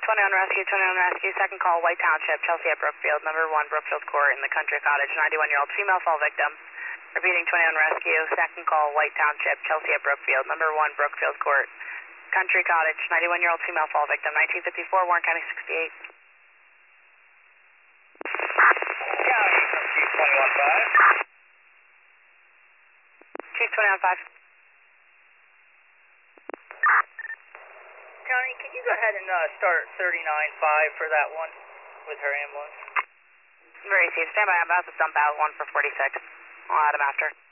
21 Rescue, 21 Rescue, second call, White Township, Chelsea at Brookfield, number 1, Brookfield Court in the Country Cottage, 91-year-old female fall victim. Repeating 21 Rescue, second call, White Township, Chelsea at Brookfield, number 1, Brookfield Court, Country Cottage, 91-year-old female fall victim, 1954, Warren County 68. County from Chief 21-5. Chief 21-5. County, can you go ahead and start 39-5 for that one with her ambulance? Very safe. Stand by. I'm about to dump out 1 for 46. I'll add him after.